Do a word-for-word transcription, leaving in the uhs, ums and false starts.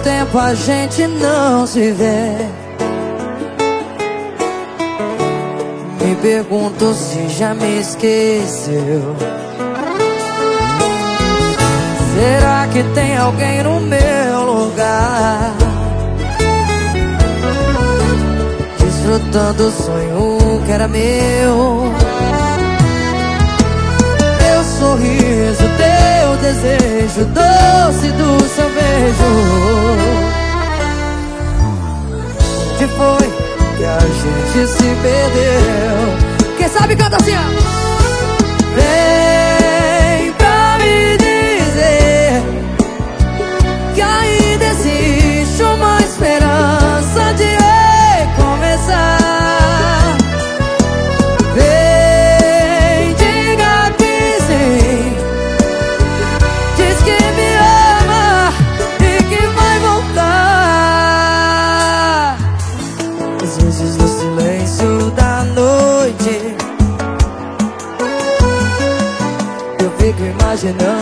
tempo a gente não se vê. Me pergunto se já me esqueceu. Será que tem alguém no meu lugar, desfrutando o sonho que era meu? Teu sorriso, teu desejo, doce do seu beijo. Onde foi que a gente se perdeu? Quem sabe canta assim, ó. Vem pra me dizer que ainda existe uma esperança de recomeçar. Vem, diga que sim, diz que me ama e que vai voltar. Às vezes no silêncio da noite eu fico imaginando